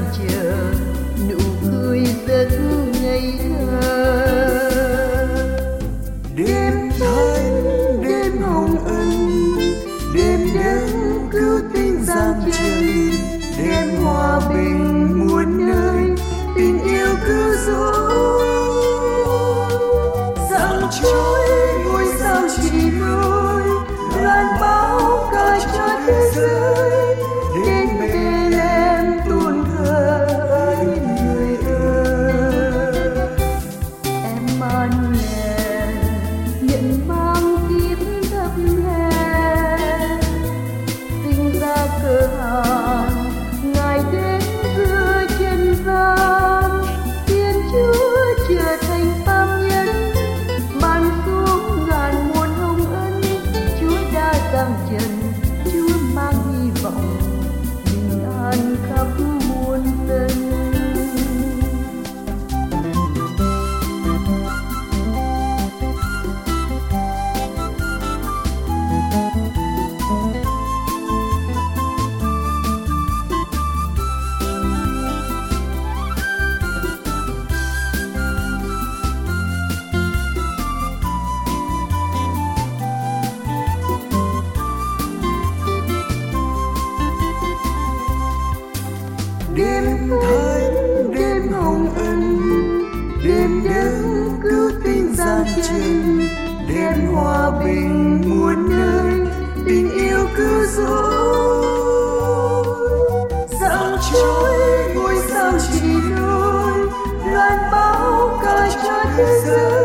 chờ nụ cười rất ngây thơ. Đêm thanh đêm hồng ân, đêm đấng cứu tinh gian trần, đêm hòa bình muôn nơi, tình yêu cứu rỗi. Dặm trôi ngôi sao chỉ nối, loan báo ca cho thế giới, đến Bethlehem tuôn thờ ơi người ơi. Emmanuel nhận mang kiếp thấp hèn, sinh ra cơ hàn ngài đến giữa chân gian. Thiên Chúa trở thành phàm nhân, ban xuống ngàn muôn hồng ân. Chúa đã giang trần, Chúa mang hy vọng bình an khắp muôn dân. Đêm thanh đêm hồng ân, đêm đấng cứu tinh gian trần, đêm hòa bình muôn nơi, tình yêu cứu rỗi. Dặm trôi ngôi sao chỉ nối, loan báo ca cho thế giới.